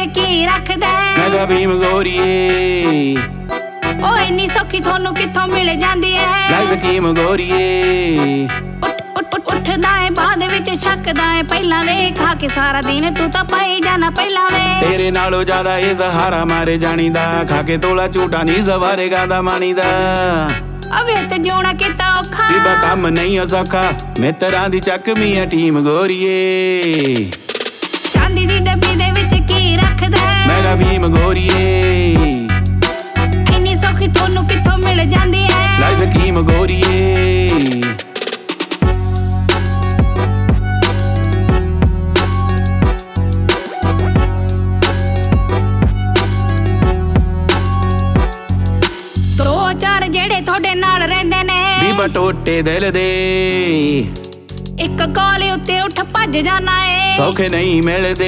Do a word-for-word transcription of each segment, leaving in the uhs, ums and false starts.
की रखदा मैं गा भीम गोरिए ओ इन्नी सौखी थोनू कित्थों मिल जांदी है लाइफ स्कीम गोरिए उठदा है बाद विच शकदा है पहला वे खा के सारा दिन तू तां पाई जाना पहला वे तेरे नालों ज्यादा ये सहारा मारे जानीदा खा के तोला झूठा नहीं सवारे गादा मानीदा अवे ते जोना किता औखा बीबा काम नहीं हो सौखा मित्रां दी चकमी है टीम गोरिए चांदी दी डब्बी दे विच की रखदा मैं गा भीम गोरिए इन्नी सौखी थोनू कित्थों मिल जांदी है लाइफ स्कीम गोरिए चार जेड़े थोड़े नाल रहंदे ने बीबा टोटे दिल दे एक कॉल उत्ते उठ भज जाना है सौखे नहीं मिलदे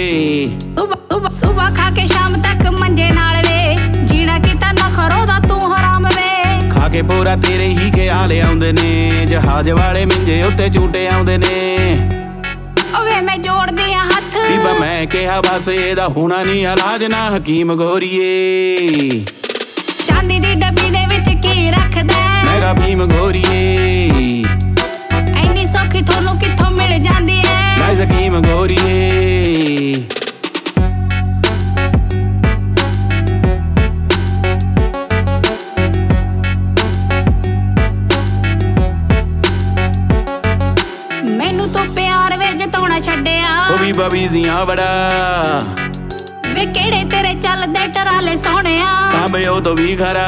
सुबह खा के शाम तक मंजे नाल वे जीना किता नखरो दा तू हराम वे खा के पूरा तेरे ही ख्याल आउंदे ने जहाज वाले मिंजे उत्ते झूटे आउंदे ने ओवे मैं जोड़दी आ हथ बीबा मैं कहा बस एदा होना नहीं इलाज ना हकीम गोरिए चांदी दी डब्बी दे विच की रखदा मैं गा भीम गोरिए इन्नी सौखी थोनू कित्थों मिल जांदी है लाइफ स्कीम गोरिए मैनू तो प्यार वे जताउणा छड्डिया ओ बीबा बीजियां बड़ा वे केड़े तेरे चलदे टराले सोहणिया कांबयो तो भी खरा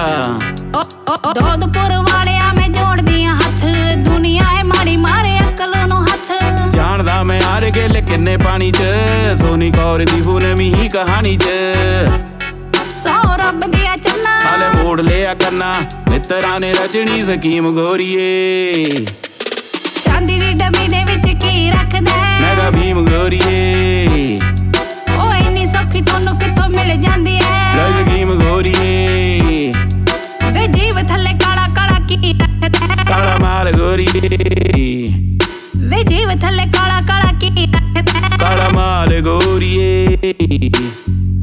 दोधपुर वालिया मैं जोड़दी आ हथ दुनिया है माड़ी मारे अकल नू हथ जानदा मैं हार गेल किन्ने पानी च सोनी कौर दी पूनमी ही कहानी च सौ रब दिया चन्ना हाले मोड़ लिया करना मित्रां ने रचनी स्कीम गोरिए चांदी दी डब्बी दे विच की रखदा मैं गा भीम गोरिए ओ इन्नी सौखी थोनू कित्थों मिल जांदी है लाइफ स्कीम गोरिए वे जीव थल्ले काला काला की रखदा काला माल गोरिए वे जीव थल्ले काला काला की रखदा काला माल गोरिए।